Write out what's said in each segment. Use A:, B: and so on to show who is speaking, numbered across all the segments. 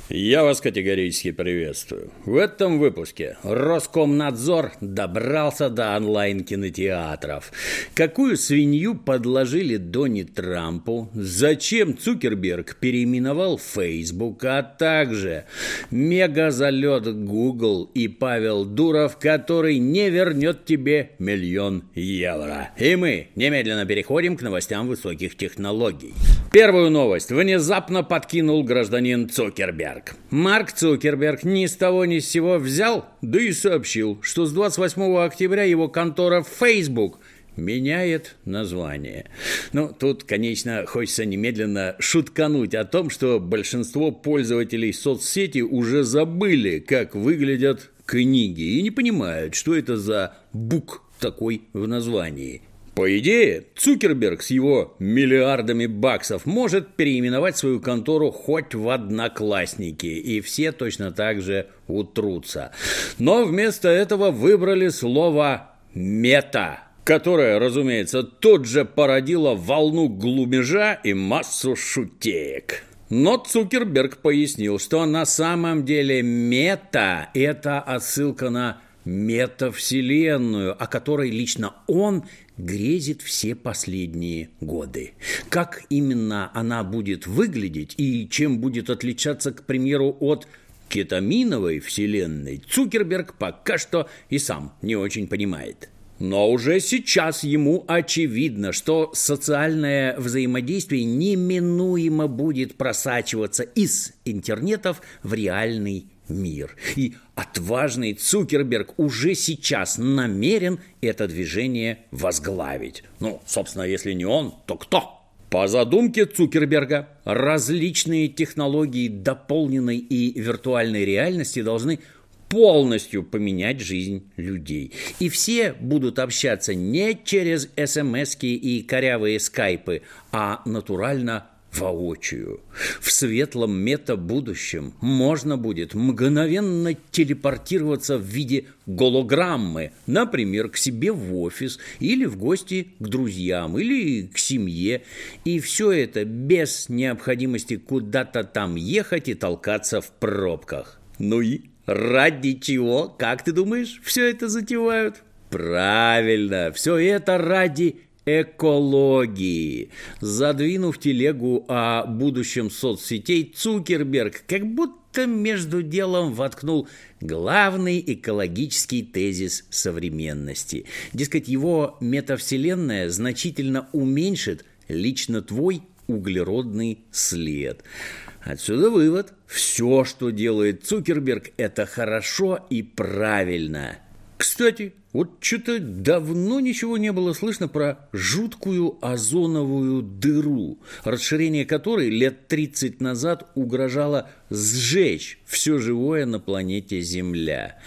A: Я вас категорически приветствую. В этом выпуске Роскомнадзор добрался до онлайн-кинотеатров. Какую свинью подложили Донни Трампу? Зачем Цукерберг переименовал Facebook? А также мегазалет Google и Павел Дуров, который не вернет тебе 1 000 000 евро. И мы немедленно переходим к новостям высоких технологий. Первую новость внезапно подкинул гражданин Цукерберг. Марк Цукерберг ни с того ни с сего взял, да и сообщил, что с 28 октября его контора Facebook меняет название. Ну, тут, конечно, хочется немедленно шуткануть о том, что большинство пользователей соцсети уже забыли, как выглядят книги, и не понимают, что это за бук такой в названии. По идее, Цукерберг с его миллиардами баксов может переименовать свою контору хоть в Одноклассники, и все точно так же утрутся. Но вместо этого выбрали слово «мета», которое, разумеется, тут же породило волну глумежа и массу шутеек. Но Цукерберг пояснил, что на самом деле мета – это отсылка на метавселенную, о которой лично он грезит все последние годы. Как именно она будет выглядеть и чем будет отличаться, к примеру, от кетаминовой вселенной, Цукерберг пока что и сам не очень понимает. Но уже сейчас ему очевидно, что социальное взаимодействие неминуемо будет просачиваться из интернетов в реальный мир. И отважный Цукерберг уже сейчас намерен это движение возглавить. Ну, собственно, если не он, то кто? По задумке Цукерберга, различные технологии дополненной и виртуальной реальности должны полностью поменять жизнь людей. И все будут общаться не через смски и корявые скайпы, а натурально воочию. В светлом мета-будущем можно будет мгновенно телепортироваться в виде голограммы, например, к себе в офис или в гости к друзьям или к семье. И все это без необходимости куда-то там ехать и толкаться в пробках. Ну и ради чего, как ты думаешь, все это затевают? Правильно, все это ради экологии. Задвинув телегу о будущем соцсетей, Цукерберг как будто между делом воткнул главный экологический тезис современности. Дескать, его метавселенная значительно уменьшит лично твой углеродный след. Отсюда вывод: все, что делает Цукерберг, это хорошо и правильно. Кстати, вот что-то давно ничего не было слышно про жуткую озоновую дыру, расширение которой лет 30 назад угрожало сжечь все живое на планете Земля.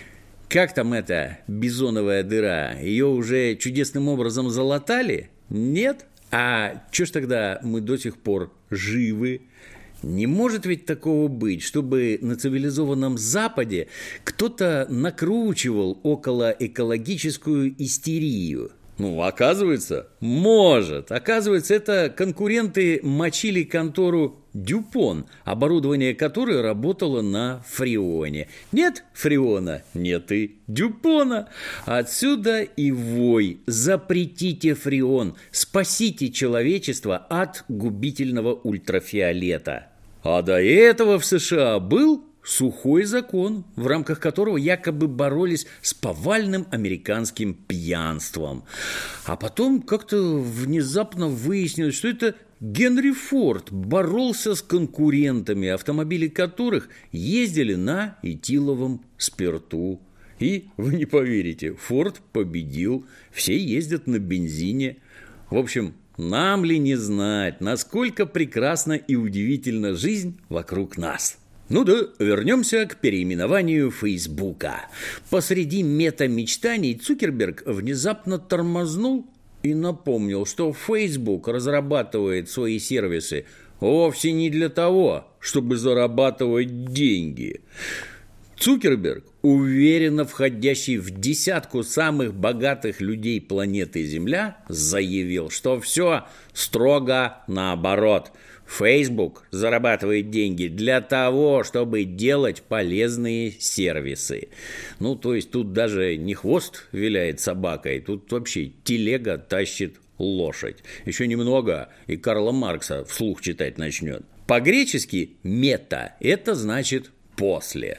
A: Как там эта бизоновая дыра? Ее уже чудесным образом залатали? Нет? А чё ж тогда мы до сих пор живы? Не может ведь такого быть, чтобы на цивилизованном Западе кто-то накручивал околоэкологическую истерию. Ну, оказывается, может. Оказывается, это конкуренты мочили контору Дюпон, оборудование которой работало на фреоне. Нет фреона, нет и Дюпона. Отсюда и вой. Запретите фреон, спасите человечество от губительного ультрафиолета. А до этого в США был сухой закон, в рамках которого якобы боролись с повальным американским пьянством. А потом как-то внезапно выяснилось, что это Генри Форд боролся с конкурентами, автомобили которых ездили на этиловом спирту. И, вы не поверите, Форд победил, все ездят на бензине. В общем, нам ли не знать, насколько прекрасна и удивительна жизнь вокруг нас. Ну да, вернемся к переименованию Фейсбука. Посреди мета-мечтаний Цукерберг внезапно тормознул и напомнил, что Facebook разрабатывает свои сервисы вовсе не для того, чтобы зарабатывать деньги. Цукерберг, уверенно входящий в десятку самых богатых людей планеты Земля, заявил, что все строго наоборот. Facebook зарабатывает деньги для того, чтобы делать полезные сервисы. То есть тут даже не хвост виляет собакой, тут вообще телега тащит лошадь. Еще немного, и Карла Маркса вслух читать начнет. По-гречески «мета» – это значит «после».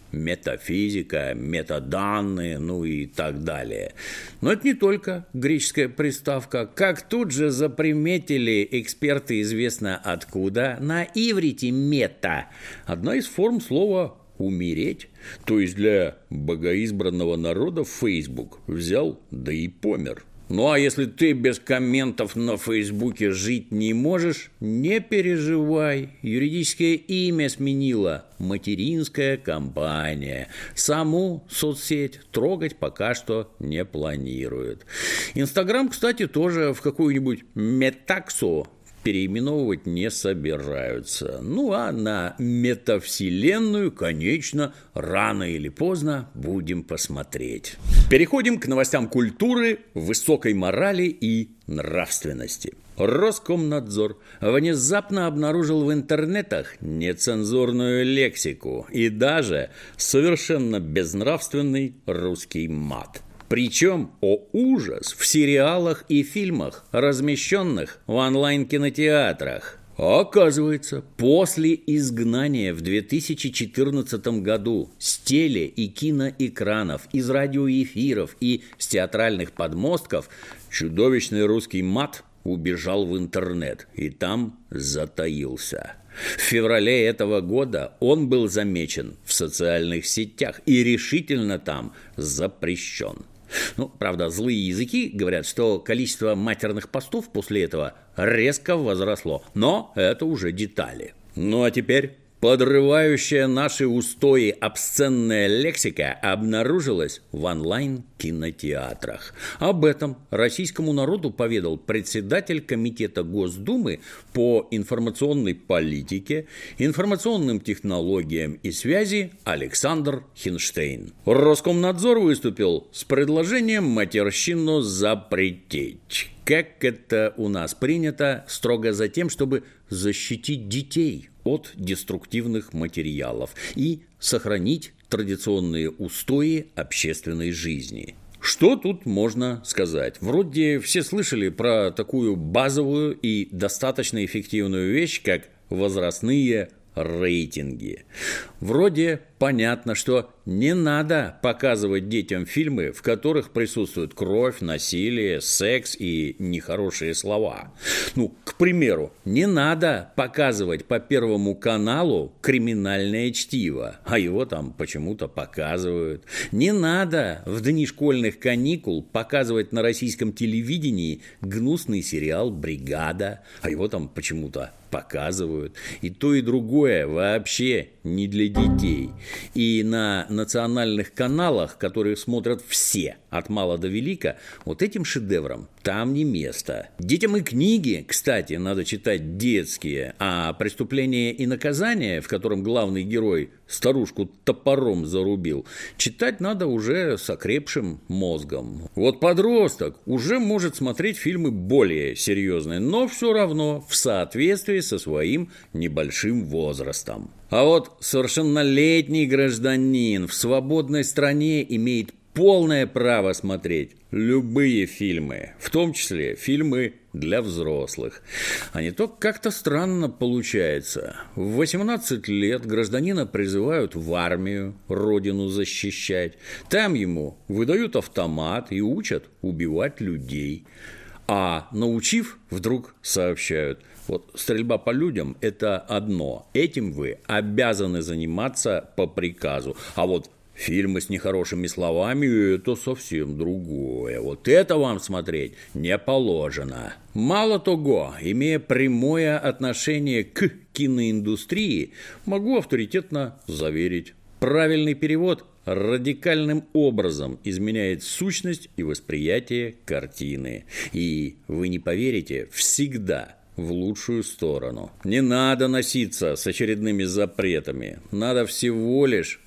A: Метафизика, метаданные, и так далее. Но это не только греческая приставка. Как тут же заприметили эксперты известно откуда, на иврите «мета» – одна из форм слова «умереть». То есть для богоизбранного народа Facebook взял, да и помер. А если ты без комментов на Фейсбуке жить не можешь, не переживай. Юридическое имя сменила материнская компания. Саму соцсеть трогать пока что не планирует. Инстаграм, кстати, тоже в какую-нибудь метаксу переименовывать не собираются. А на метавселенную, конечно, рано или поздно будем посмотреть. Переходим к новостям культуры, высокой морали и нравственности. Роскомнадзор внезапно обнаружил в интернетах нецензурную лексику и даже совершенно безнравственный русский мат. Причем, о ужас, в сериалах и фильмах, размещенных в онлайн-кинотеатрах. Оказывается, после изгнания в 2014 году с теле- и киноэкранов, из радиоэфиров и с театральных подмостков чудовищный русский мат убежал в интернет и там затаился. В феврале этого года он был замечен в социальных сетях и решительно там запрещен. Правда, злые языки говорят, что количество матерных постов после этого резко возросло, но это уже детали. А теперь подрывающая наши устои обсценная лексика обнаружилась в онлайн-кинотеатрах. Об этом российскому народу поведал председатель Комитета Госдумы по информационной политике, информационным технологиям и связи Александр Хинштейн. Роскомнадзор выступил с предложением матерщину запретить. Как это у нас принято, строго за тем, чтобы защитить детей от деструктивных материалов и сохранить традиционные устои общественной жизни. Что тут можно сказать? Вроде все слышали про такую базовую и достаточно эффективную вещь, как возрастные рейтинги. Вроде понятно, что не надо показывать детям фильмы, в которых присутствует кровь, насилие, секс и нехорошие слова. К примеру, не надо показывать по Первому каналу криминальное чтиво, а его там почему-то показывают. Не надо в дни школьных каникул показывать на российском телевидении гнусный сериал «Бригада», а его там почему-то показывают. И то, и другое вообще не для детей. И на национальных каналах, которые смотрят все, от мала до велика, вот этим шедеврам там не место. Детям и книги, кстати, надо читать детские, а «Преступление и наказание», в котором главный герой старушку топором зарубил, читать надо уже с окрепшим мозгом. Вот подросток уже может смотреть фильмы более серьезные, но все равно в соответствии со своим небольшим возрастом. А вот совершеннолетний гражданин в свободной стране имеет полное право смотреть любые фильмы, в том числе фильмы для взрослых. А не то как-то странно получается. В 18 лет гражданина призывают в армию, родину защищать. Там ему выдают автомат и учат убивать людей. А научив, вдруг сообщают: вот стрельба по людям – это одно. Этим вы обязаны заниматься по приказу. А вот фильмы с нехорошими словами – это совсем другое. Вот это вам смотреть не положено. Мало того, имея прямое отношение к киноиндустрии, могу авторитетно заверить: правильный перевод радикальным образом изменяет сущность и восприятие картины. И вы не поверите, всегда в лучшую сторону. Не надо носиться с очередными запретами. Надо всего лишь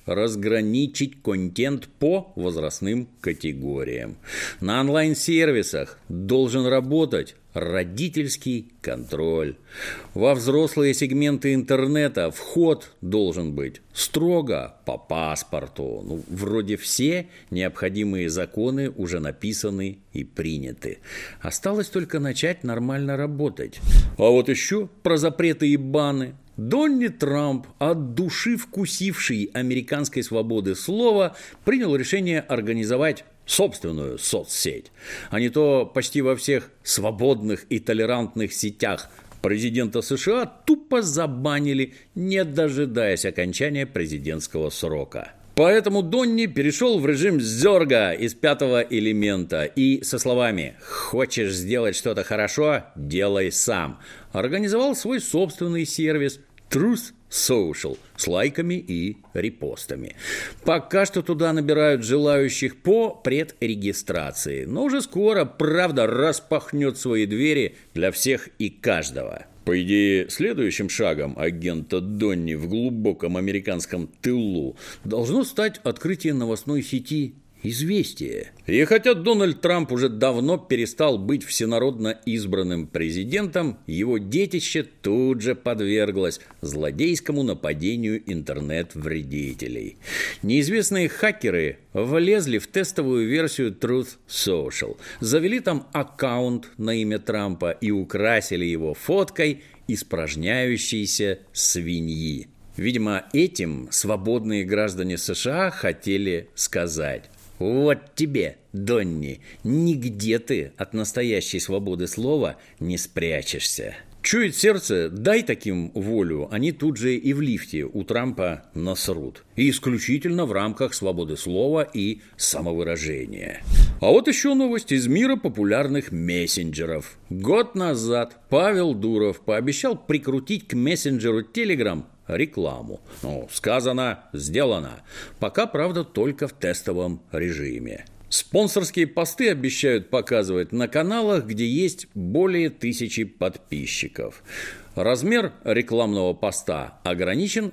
A: разграничить контент по возрастным категориям. На онлайн-сервисах должен работать родительский контроль. Во взрослые сегменты интернета вход должен быть строго по паспорту. Вроде все необходимые законы уже написаны и приняты. Осталось только начать нормально работать. А вот еще про запреты и баны. Дональд Трамп, от души вкусивший американской свободы слова, принял решение организовать собственную соцсеть. А не то почти во всех свободных и толерантных сетях президента США тупо забанили, не дожидаясь окончания президентского срока. Поэтому Донни перешел в режим зерга из «Пятого элемента» и со словами «Хочешь сделать что-то хорошо? Делай сам» организовал свой собственный сервис Truth Social с лайками и репостами. Пока что туда набирают желающих по предрегистрации, но уже скоро правда распахнет свои двери для всех и каждого. По идее, следующим шагом агента Донни в глубоком американском тылу должно стать открытие новостной сети «Известия». И хотя Дональд Трамп уже давно перестал быть всенародно избранным президентом, его детище тут же подверглось злодейскому нападению интернет-вредителей. Неизвестные хакеры влезли в тестовую версию Truth Social, завели там аккаунт на имя Трампа и украсили его фоткой испражняющейся свиньи. Видимо, этим свободные граждане США хотели сказать: вот тебе, Донни, нигде ты от настоящей свободы слова не спрячешься. Чует сердце, дай таким волю, они тут же и в лифте у Трампа насрут. И исключительно в рамках свободы слова и самовыражения. А вот еще новость из мира популярных мессенджеров. Год назад Павел Дуров пообещал прикрутить к мессенджеру Telegram рекламу. Сказано, сделано. Пока, правда, только в тестовом режиме. Спонсорские посты обещают показывать на каналах, где есть более 1000 подписчиков. Размер рекламного поста ограничен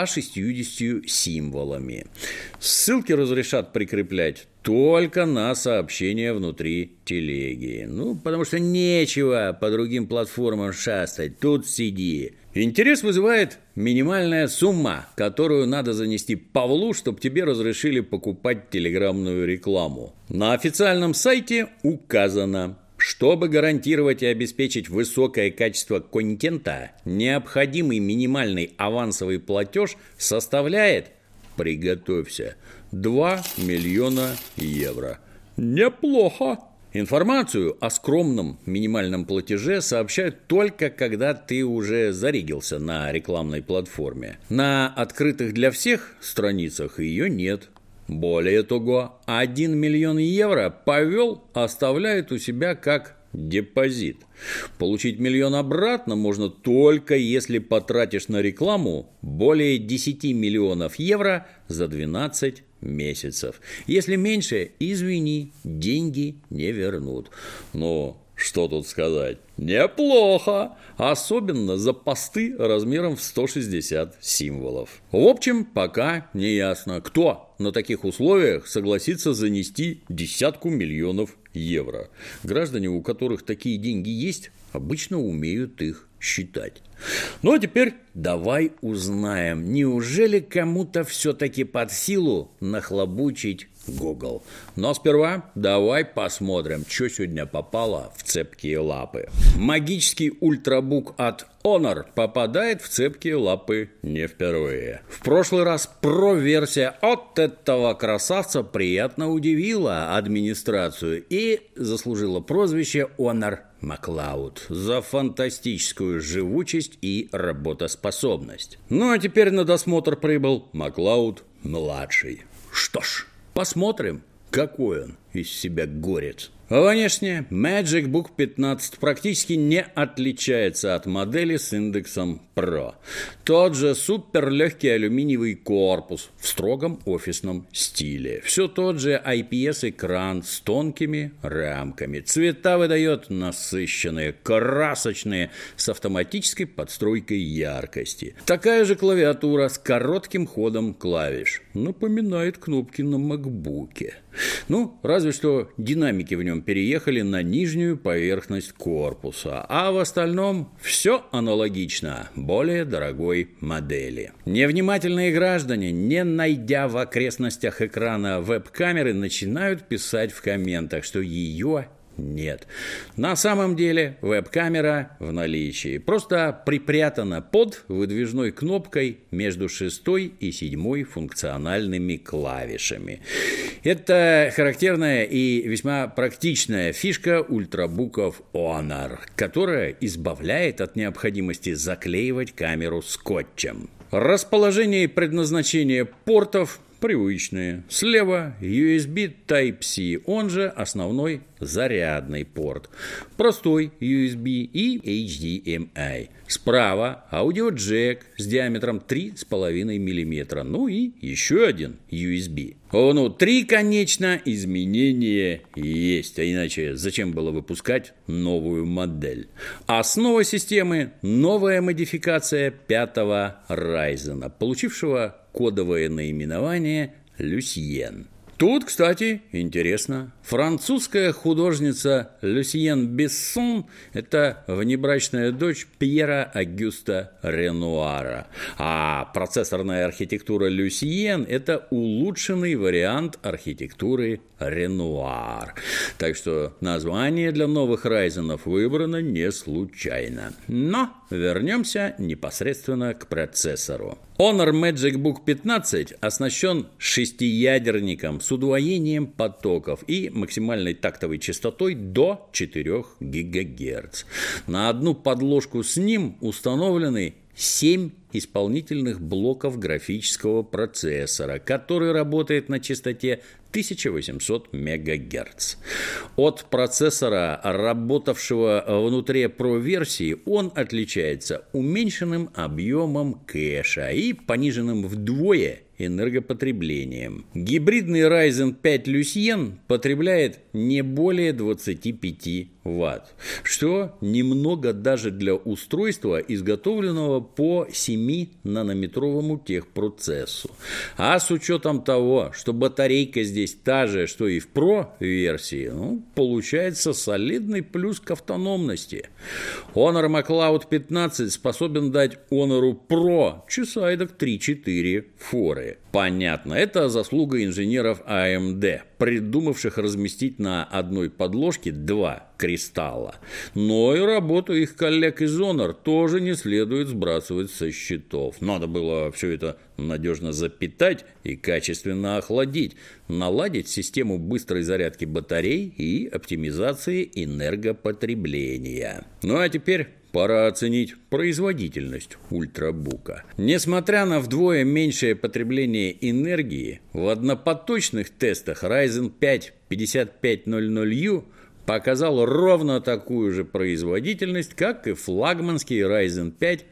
A: 160 символами. Ссылки разрешат прикреплять только на сообщения внутри телеги. Потому что нечего по другим платформам шастать. Тут сиди. Интерес вызывает минимальная сумма, которую надо занести Павлу, чтобы тебе разрешили покупать телеграммную рекламу. На официальном сайте указано: чтобы гарантировать и обеспечить высокое качество контента, необходимый минимальный авансовый платеж составляет, приготовься, 2 миллиона евро. Неплохо. Информацию о скромном минимальном платеже сообщают только когда ты уже зарегился на рекламной платформе. На открытых для всех страницах ее нет. Более того, 1 миллион евро Павел оставляет у себя как депозит. Получить миллион обратно можно только если потратишь на рекламу более 10 миллионов евро за 12 месяцев. Если меньше, извини, деньги не вернут. Но что тут сказать? Неплохо! Особенно за посты размером в 160 символов. В общем, пока не ясно, кто на таких условиях согласится занести 10 миллионов евро. Граждане, у которых такие деньги есть, обычно умеют их считать. А теперь давай узнаем, неужели кому-то все-таки под силу нахлобучить Google. Но сперва давай посмотрим, что сегодня попало в цепкие лапы. Магический ультрабук от Honor попадает в цепкие лапы не впервые. В прошлый раз Pro-версия от этого красавца приятно удивила администрацию и заслужила прозвище Honor MacLeod за фантастическую живучесть и работоспособность. А теперь на досмотр прибыл MacLeod-младший. Что ж, посмотрим, какой он из себя горец. Внешне MagicBook 15 практически не отличается от модели с индексом Pro. Тот же суперлегкий алюминиевый корпус в строгом офисном стиле. Все тот же IPS-экран с тонкими рамками. Цвета выдает насыщенные, красочные, с автоматической подстройкой яркости. Такая же клавиатура с коротким ходом клавиш. Напоминает кнопки на MacBook'е. Разве что динамики в нем переехали на нижнюю поверхность корпуса, а в остальном все аналогично более дорогой модели. Невнимательные граждане, не найдя в окрестностях экрана веб-камеры, начинают писать в комментах, что ее нет. На самом деле веб-камера в наличии, просто припрятана под выдвижной кнопкой между 6 и 7 функциональными клавишами. Это характерная и весьма практичная фишка ультрабуков Honor, которая избавляет от необходимости заклеивать камеру скотчем. Расположение и предназначение портов привычные. Слева USB Type-C, он же основной зарядный порт. Простой USB и HDMI. Справа аудиоджек с диаметром 3,5 мм. И еще один USB. Внутри, конечно, изменения есть. А иначе зачем было выпускать новую модель? Основа системы – новая модификация 5-го Ryzen, получившего кодовое наименование Lucien. Тут, кстати, интересно, французская художница Люсьен Бессон – это внебрачная дочь Пьера Агюста Ренуара, а процессорная архитектура Люсьен – это улучшенный вариант архитектуры Ренуар. Так что название для новых Ryzen'ов выбрано не случайно. Но вернемся непосредственно к процессору. Honor MagicBook 15 оснащен 6-ядерником с удвоением потоков и максимальной тактовой частотой до 4 ГГц. На одну подложку с ним установлены 7 исполнительных блоков графического процессора, который работает на частоте 1800 МГц. От процессора, работавшего внутри Pro-версии, он отличается уменьшенным объемом кэша и пониженным вдвое энергопотреблением. Гибридный Ryzen 5 Lucien потребляет не более 25 Вт, что немного даже для устройства, изготовленного по 7-нанометровому техпроцессу. А с учетом того, что батарейка здесь та же, что и в Pro-версии, получается солидный плюс к автономности. Honor McCloud 15 способен дать Honor Pro часа эдак 3-4 форы. Понятно, это заслуга инженеров AMD, придумавших разместить на одной подложке 2 кристалла. Но и работу их коллег из Honor тоже не следует сбрасывать со счетов. Надо было все это надежно запитать и качественно охладить, наладить систему быстрой зарядки батарей и оптимизации энергопотребления. А теперь пора оценить производительность ультрабука. Несмотря на вдвое меньшее потребление энергии, в однопоточных тестах Ryzen 5 5500U показал ровно такую же производительность, как и флагманский Ryzen 5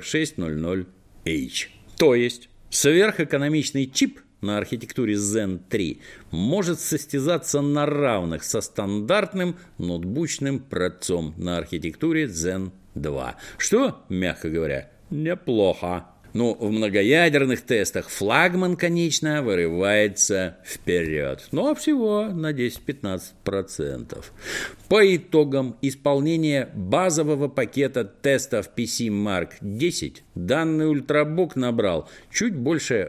A: 4600H. То есть сверхэкономичный чип на архитектуре Zen 3 может состязаться на равных со стандартным ноутбучным процессором на архитектуре Zen 2, что, мягко говоря, неплохо. В многоядерных тестах флагман, конечно, вырывается вперед, но всего на 10-15%. По итогам исполнения базового пакета тестов PC Mark 10 данный ультрабук набрал чуть больше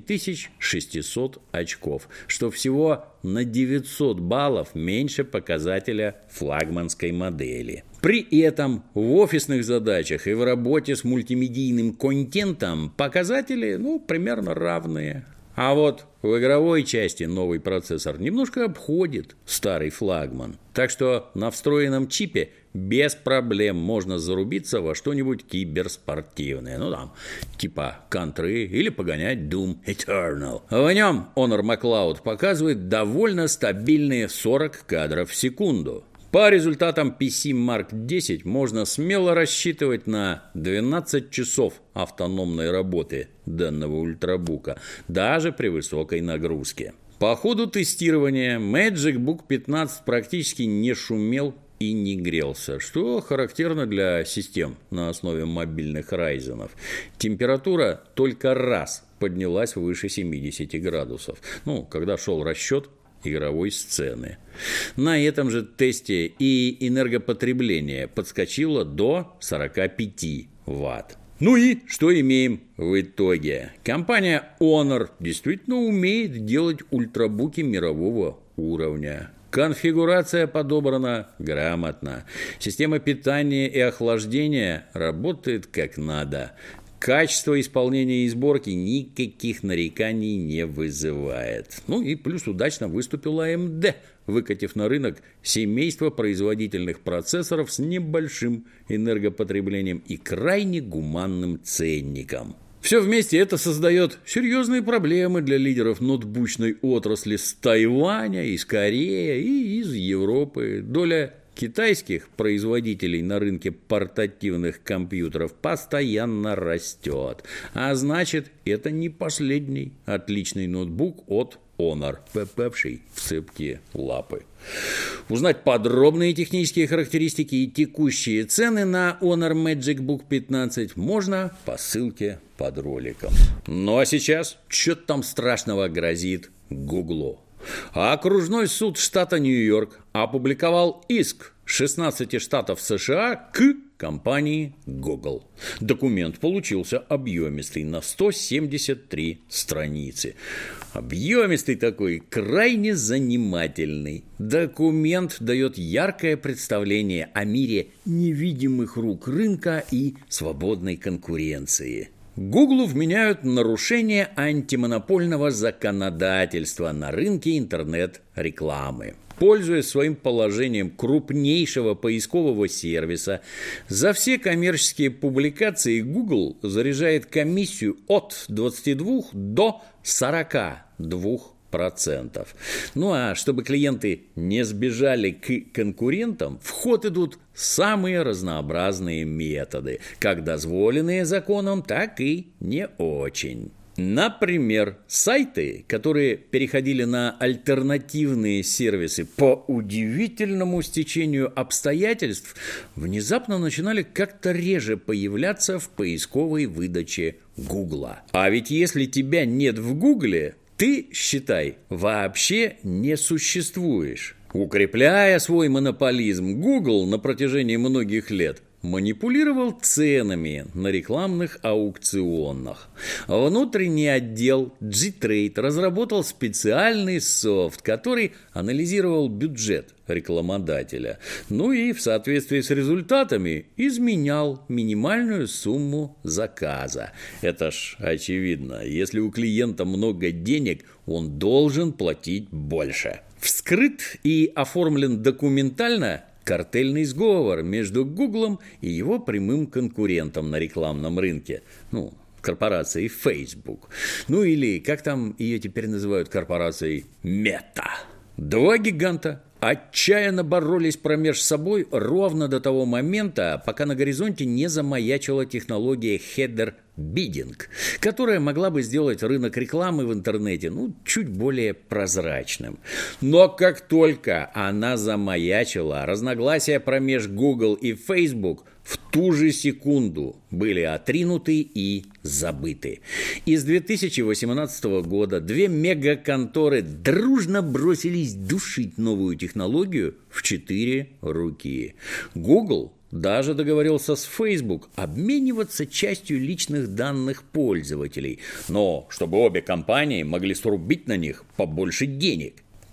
A: 8600 очков, что всего на 900 баллов меньше показателя флагманской модели. При этом в офисных задачах и в работе с мультимедийным контентом показатели примерно равные. А вот в игровой части новый процессор немножко обходит старый флагман. Так что на встроенном чипе без проблем можно зарубиться во что-нибудь киберспортивное. Ну там, типа Contra или погонять Doom Eternal. В нем Honor McCloud показывает довольно стабильные 40 кадров в секунду. По результатам PC Mark 10 можно смело рассчитывать на 12 часов автономной работы данного ультрабука, даже при высокой нагрузке. По ходу тестирования Magic Book 15 практически не шумел и не грелся, что характерно для систем на основе мобильных Ryzen. Температура только раз поднялась выше 70 градусов, когда шел расчет игровой сцены. На этом же тесте и энергопотребление подскочило до 45 Вт. Ну и что имеем в итоге? Компания Honor действительно умеет делать ультрабуки мирового уровня. Конфигурация подобрана грамотно. Система питания и охлаждения работает как надо. Качество исполнения и сборки никаких нареканий не вызывает. И плюс удачно выступила AMD, выкатив на рынок семейство производительных процессоров с небольшим энергопотреблением и крайне гуманным ценником. Все вместе это создает серьезные проблемы для лидеров ноутбучной отрасли с Тайваня, из Кореи и из Европы. Доля китайских производителей на рынке портативных компьютеров постоянно растет. А значит, это не последний отличный ноутбук от Honor, попавший в цепкие лапы. Узнать подробные технические характеристики и текущие цены на Honor Magic Book 15 можно по ссылке под роликом. А сейчас, что там страшного грозит Гуглу? Окружной суд штата Нью-Йорк опубликовал иск 16 штатов США к компании Google. Документ получился объемистый, на 173 страницы. Объемистый такой, крайне занимательный. Документ дает яркое представление о мире невидимых рук рынка и свободной конкуренции. Гуглу вменяют нарушение антимонопольного законодательства на рынке интернет-рекламы. Пользуясь своим положением крупнейшего поискового сервиса, за все коммерческие публикации Google заряжает комиссию от 22 до 42%. А чтобы клиенты не сбежали к конкурентам, в ход идут самые разнообразные методы, как дозволенные законом, так и не очень. Например, сайты, которые переходили на альтернативные сервисы по удивительному стечению обстоятельств, внезапно начинали как-то реже появляться в поисковой выдаче Гугла. А ведь если тебя нет в Гугле, ты, считай, вообще не существуешь. Укрепляя свой монополизм, Google на протяжении многих лет манипулировал ценами на рекламных аукционах. Внутренний отдел G-Trade разработал специальный софт, который анализировал бюджет рекламодателя. И в соответствии с результатами изменял минимальную сумму заказа. Это ж очевидно. Если у клиента много денег, он должен платить больше. Вскрыт и оформлен документально картельный сговор между Гуглом и его прямым конкурентом на рекламном рынке, корпорацией Facebook. Или, как там ее теперь называют, корпорацией Meta. Два гиганта отчаянно боролись промеж собой ровно до того момента, пока на горизонте не замаячила технология header bidding, которая могла бы сделать рынок рекламы в интернете чуть более прозрачным. Но как только она замаячила, разногласия промеж Google и Facebook в ту же секунду были отринуты и забыты. И с 2018 года две мегаконторы дружно бросились душить новую технологию в 4 руки. Google даже договорился с Facebook обмениваться частью личных данных пользователей, но чтобы обе компании могли срубить на них побольше денег.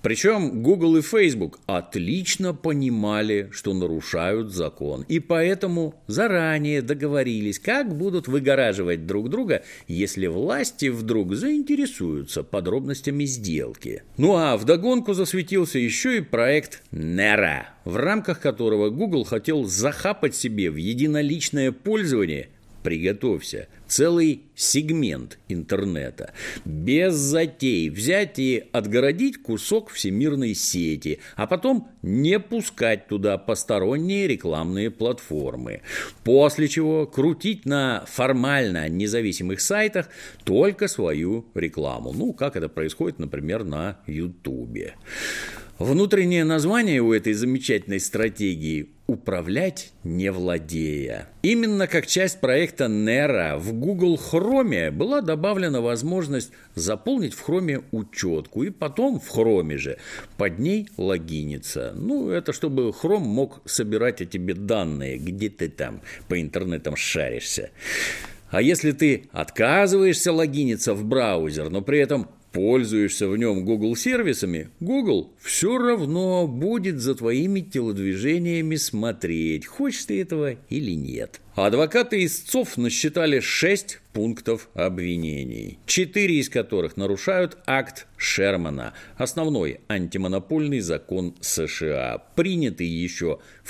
A: Причем Google и Facebook отлично понимали, что нарушают закон, и поэтому заранее договорились, как будут выгораживать друг друга, если власти вдруг заинтересуются подробностями сделки. Ну а вдогонку засветился еще и проект Nera, в рамках которого Google хотел захапать себе в единоличное пользование, приготовься, целый сегмент интернета. Без затей взять и отгородить кусок всемирной сети, а потом не пускать туда посторонние рекламные платформы. После чего крутить на формально независимых сайтах только свою рекламу. Ну, как это происходит, например, на Ютубе. Внутреннее название у этой замечательной стратегии – «Управлять не владея». Именно как часть проекта Nera в Google Chrome была добавлена возможность заполнить в Chrome учетку и потом в Chrome же под ней логиниться. Ну, это чтобы Chrome мог собирать о тебе данные, где ты там по интернетам шаришься. А если ты отказываешься логиниться в браузер, но при этом пользуешься в нем Google сервисами, Google все равно будет за твоими телодвижениями смотреть, хочешь ты этого или нет. Адвокаты истцов насчитали 6 пунктов обвинений, 4 из которых нарушают акт Шермана, основной антимонопольный закон США, принятый еще в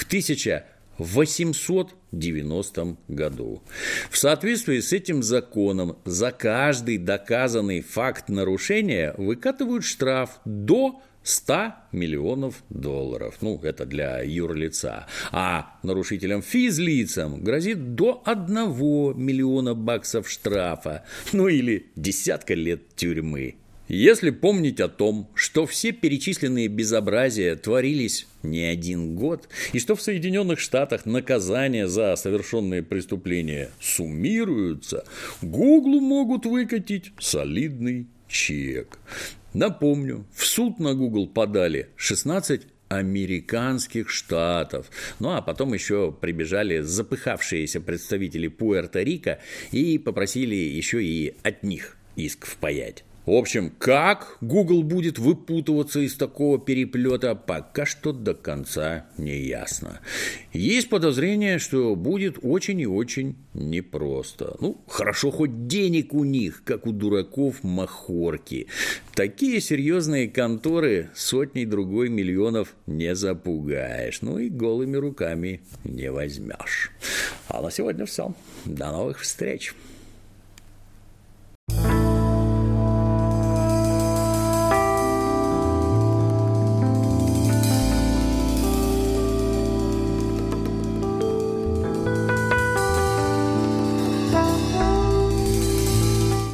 A: 1890 году. В соответствии с этим законом за каждый доказанный факт нарушения выкатывают штраф до 100 миллионов долларов. Ну, это для юрлица. А нарушителям-физлицам грозит до 1 миллиона баксов штрафа. Ну, или десятка лет тюрьмы. Если помнить о том, что все перечисленные безобразия творились не один год, и что в Соединенных Штатах наказания за совершенные преступления суммируются, Гуглу могут выкатить солидный чек. Напомню, в суд на Google подали 16 американских штатов. Ну, а потом еще прибежали запыхавшиеся представители Пуэрто-Рико и попросили еще и от них иск впаять. В общем, как Google будет выпутываться из такого переплета, пока что до конца не ясно. Есть подозрение, что будет очень и очень непросто. Ну, хорошо, хоть денег у них, как у дураков махорки. Такие серьезные конторы сотней другой миллионов не запугаешь. Ну и голыми руками не возьмешь. А на сегодня все. До новых встреч.